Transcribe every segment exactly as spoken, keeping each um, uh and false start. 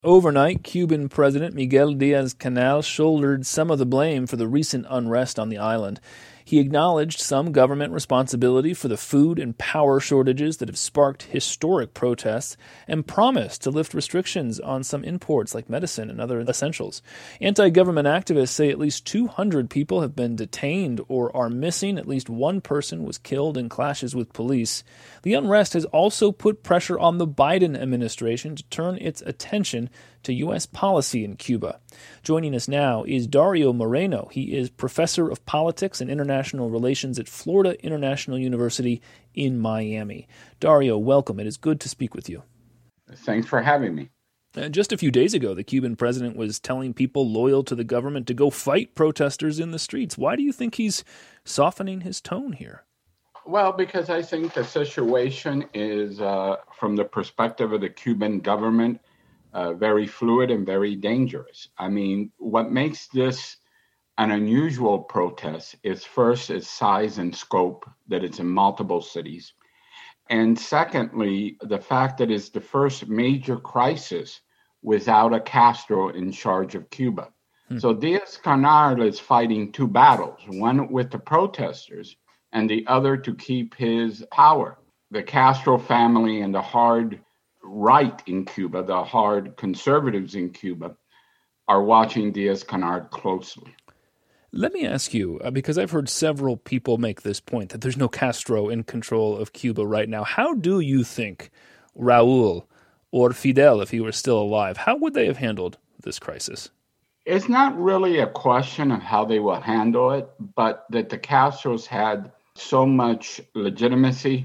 Overnight, Cuban President Miguel Diaz-Canel shouldered some of the blame for the recent unrest on the island. He acknowledged some government responsibility for the food and power shortages that have sparked historic protests and promised to lift restrictions on some imports like medicine and other essentials. Anti-government activists say at least two hundred people have been detained or are missing. At least one person was killed in clashes with police. The unrest has also put pressure on the Biden administration to turn its attention to U S policy in Cuba. Joining us now is Dario Moreno. He is professor of politics and international relations at Florida International University in Miami. Dario, welcome. It is good to speak with you. Thanks for having me. Uh, just a few days ago, the Cuban president was telling people loyal to the government to go fight protesters in the streets. Why do you think he's softening his tone here? Well, because I think the situation is, uh, from the perspective of the Cuban government, Uh, very fluid and very dangerous. I mean, what makes this an unusual protest is first its size and scope, that it's in multiple cities. And secondly, the fact that it's the first major crisis without a Castro in charge of Cuba. Hmm. So Diaz-Canel is fighting two battles, one with the protesters and the other to keep his power. The Castro family and the hard right in Cuba, the hard conservatives in Cuba, are watching Diaz-Canel closely. Let me ask you, uh, because I've heard several people make this point, that there's no Castro in control of Cuba right now. How do you think Raul or Fidel, if he were still alive, how would they have handled this crisis? It's not really a question of how they will handle it, but that the Castros had so much legitimacy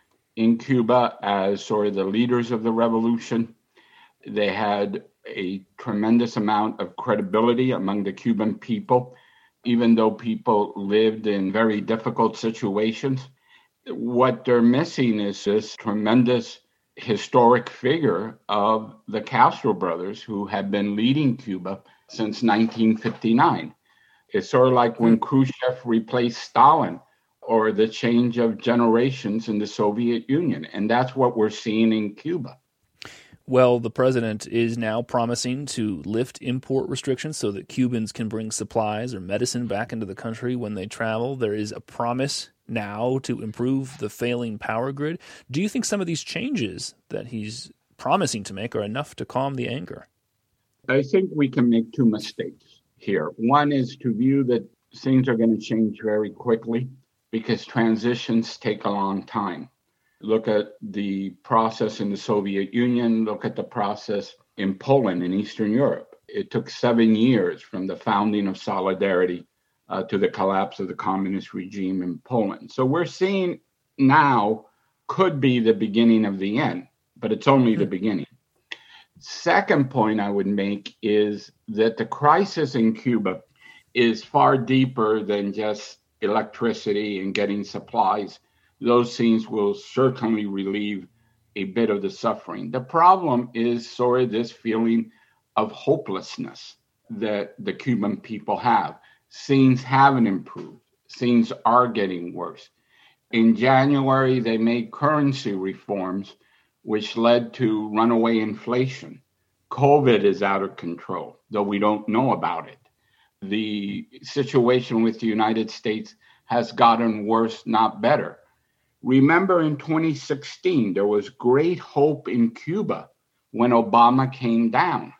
in Cuba as sort of the leaders of the revolution. They had a tremendous amount of credibility among the Cuban people, even though people lived in very difficult situations. What they're missing is this tremendous historic figure of the Castro brothers, who have been leading Cuba since nineteen fifty-nine. It's sort of like when Khrushchev replaced Stalin, or the change of generations in the Soviet Union. And that's what we're seeing in Cuba. Well, the president is now promising to lift import restrictions so that Cubans can bring supplies or medicine back into the country when they travel. There is a promise now to improve the failing power grid. Do you think some of these changes that he's promising to make are enough to calm the anger? I think we can make two mistakes here. One is to view that things are going to change very quickly, because transitions take a long time. Look at the process in the Soviet Union, look at the process in Poland, in Eastern Europe. It took seven years from the founding of Solidarity uh, to the collapse of the communist regime in Poland. So we're seeing now could be the beginning of the end, but it's only the beginning. Second point I would make is that the crisis in Cuba is far deeper than just electricity and getting supplies. Those things will certainly relieve a bit of the suffering. The problem is sort of this feeling of hopelessness that the Cuban people have. Things haven't improved. Things are getting worse. In January, they made currency reforms, which led to runaway inflation. COVID is out of control, though we don't know about it. The situation with the United States has gotten worse, not better. Remember in twenty sixteen, there was great hope in Cuba when Obama came down.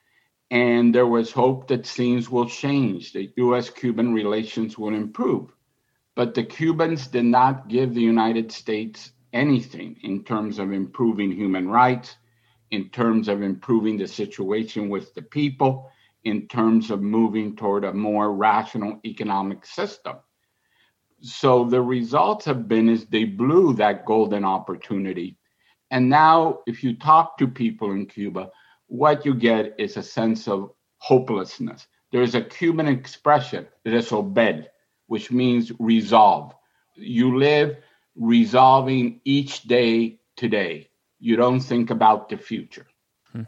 And there was hope that things will change, that U S Cuban relations will improve. But the Cubans did not give the United States anything in terms of improving human rights, in terms of improving the situation with the people, in terms of moving toward a more rational economic system. So the results have been is they blew that golden opportunity. And now if you talk to people in Cuba, what you get is a sense of hopelessness. There's a Cuban expression, resolver, which means resolve. You live resolving each day today. You don't think about the future. Hmm.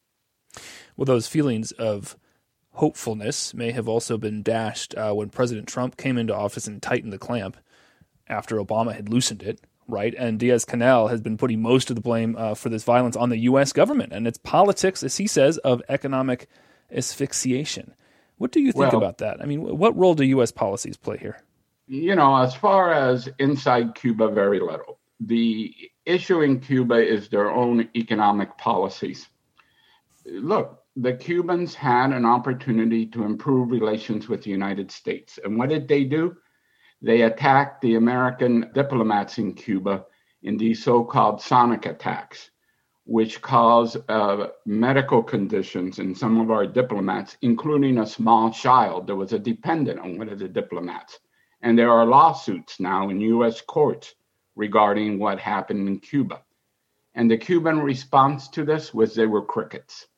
Well, those feelings of hopefulness may have also been dashed uh, when President Trump came into office and tightened the clamp after Obama had loosened it. right? And Diaz-Canel has been putting most of the blame uh, for this violence on the U S government and its politics, as he says, of economic asphyxiation. What do you think well, about that? I mean, what role do U S policies play here? You know, as far as inside Cuba, very little. The issue in Cuba is their own economic policies. Look, the Cubans had an opportunity to improve relations with the United States. And what did they do? They attacked the American diplomats in Cuba in these so-called sonic attacks, which caused uh, medical conditions in some of our diplomats, including a small child that was a dependent on one of the diplomats. And there are lawsuits now in U S courts regarding what happened in Cuba. And the Cuban response to this was they were crickets.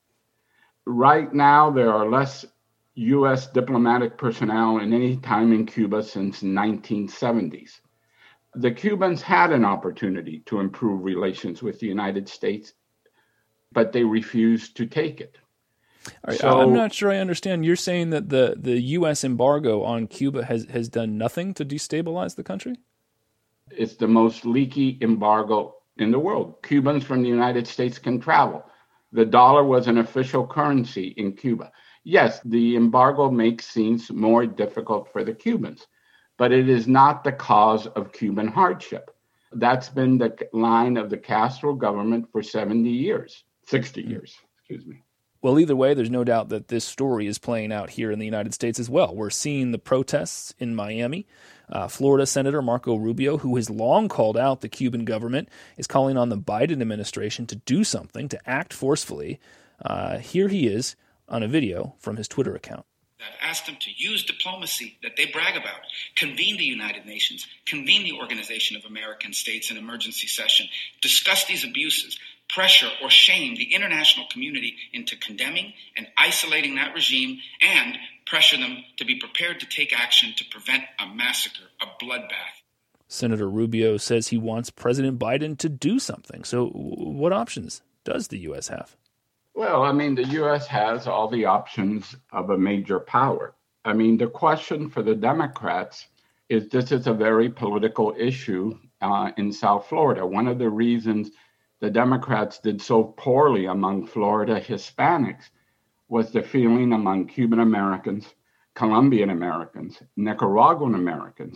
Right now, there are less U S diplomatic personnel in any time in Cuba since nineteen seventies. The Cubans had an opportunity to improve relations with the United States, but they refused to take it. Right, so, I'm not sure I understand. You're saying that the, the U S embargo on Cuba has, has done nothing to destabilize the country? It's the most leaky embargo in the world. Cubans from the United States can travel. The dollar was an official currency in Cuba. Yes, the embargo makes things more difficult for the Cubans, but it is not the cause of Cuban hardship. That's been the line of the Castro government for seventy years, sixty years, excuse me. Well, either way, there's no doubt that this story is playing out here in the United States as well. We're seeing the protests in Miami. Uh, Florida Senator Marco Rubio, who has long called out the Cuban government, is calling on the Biden administration to do something, to act forcefully. Uh, here he is on a video from his Twitter account. I've asked them to use diplomacy that they brag about, convene the United Nations, convene the Organization of American States in emergency session, discuss these abuses, pressure or shame the international community into condemning and isolating that regime, and pressure them to be prepared to take action to prevent a massacre, a bloodbath. Senator Rubio says he wants President Biden to do something. So what options does the U S have? Well, I mean, the U S has all the options of a major power. I mean, the question for the Democrats is this is a very political issue uh, in South Florida. One of the reasons the Democrats did so poorly among Florida Hispanics was the feeling among Cuban Americans, Colombian Americans, Nicaraguan Americans,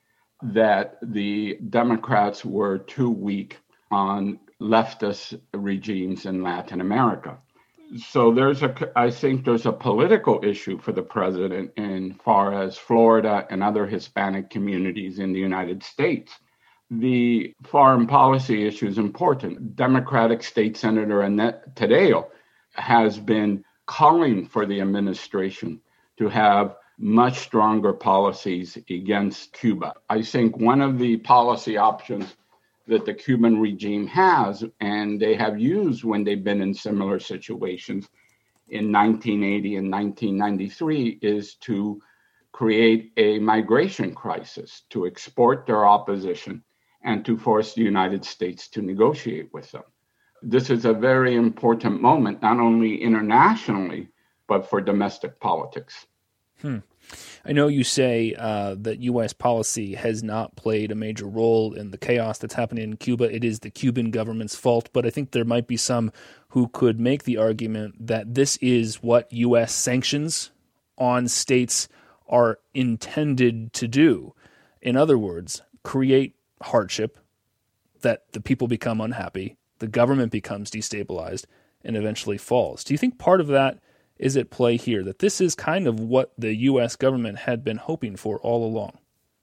that the Democrats were too weak on leftist regimes in Latin America. So there's a, I think there's a political issue for the president in far as Florida and other Hispanic communities in the United States. The foreign policy issue is important. Democratic State Senator Annette Taddeo has been calling for the administration to have much stronger policies against Cuba. I think one of the policy options that the Cuban regime has, and they have used when they've been in similar situations in nineteen eighty and nineteen ninety-three, is to create a migration crisis, to export their opposition, and to force the United States to negotiate with them. This is a very important moment, not only internationally, but for domestic politics. Hmm. I know you say uh, that U S policy has not played a major role in the chaos that's happening in Cuba. It is the Cuban government's fault, but I think there might be some who could make the argument that this is what U S sanctions on states are intended to do. In other words, create hardship, that the people become unhappy, the government becomes destabilized, and eventually falls. Do you think part of that is at play here, that this is kind of what the U S government had been hoping for all along?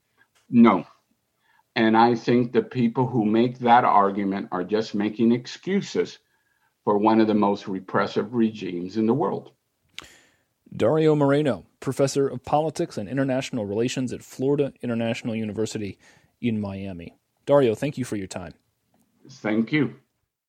No. And I think the people who make that argument are just making excuses for one of the most repressive regimes in the world. Dario Moreno, professor of politics and international relations at Florida International University in Miami. Dario, thank you for your time. Thank you.